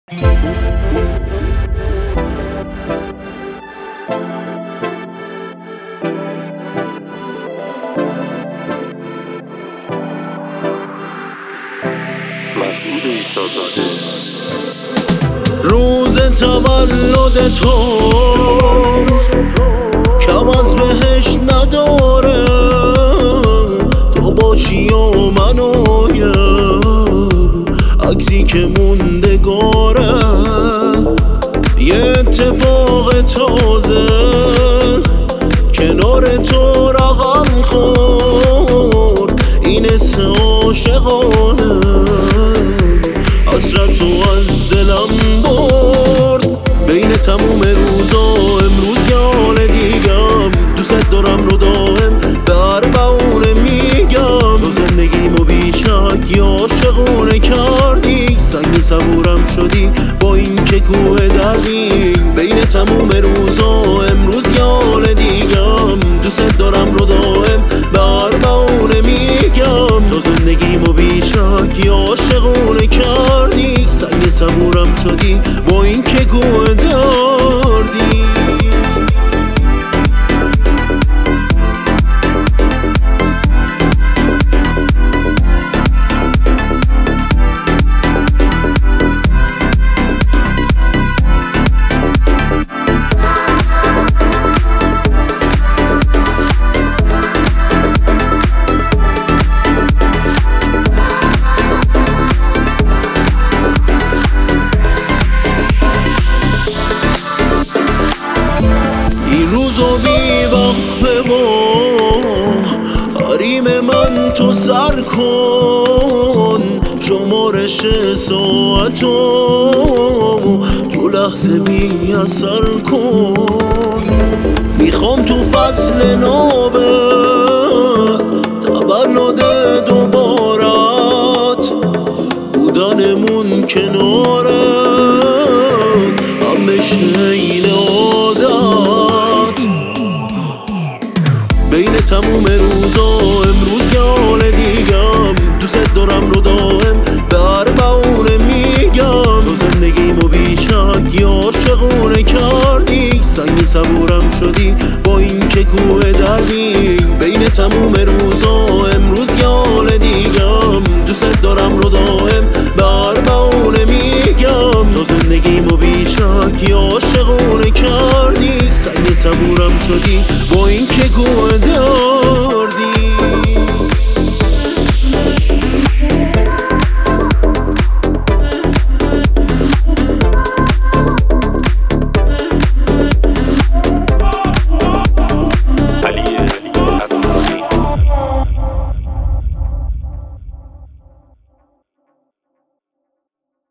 روز تولد تو کم از بهشت نداره، تو باشی و منایم عکسی که موندگاره. یه اتفاق تازه کنار تو رقم خورد، این حس عاشقانه حسرت تو از دلم برد. بین تموم روزا امروز یه حال دیگم، دوست دارم رو دائم به اربعونه میگم. تو زندگیمو بیشک یا عاشقونه کردی، سنگ صبورم شدی با این که کوه دردی. بین تموم روزا امروز یه حال دیگم، دوست دارم رو دائم به اربعونه میگم. تو زندگیمو بیشک یا عاشقونه کردی، سنگ صبورم شدی با این که کوه دردی. روزو بی وقت با حریم من تو سر کن، شمارش ساعتو تو لحظه بی اثر کن. میخوام تو فصل نوبه تولد دوبارت بودنمون کنارت هم بشه این عادت. بین تموم روزا امروز یه حال دیگم، دوست دارم رو دائم به اربعونه میگم. تو زندگیمو بیشک یا عاشقونه کردی، سنگ صبورم شدی با این که کوه دردی. بین تموم روزا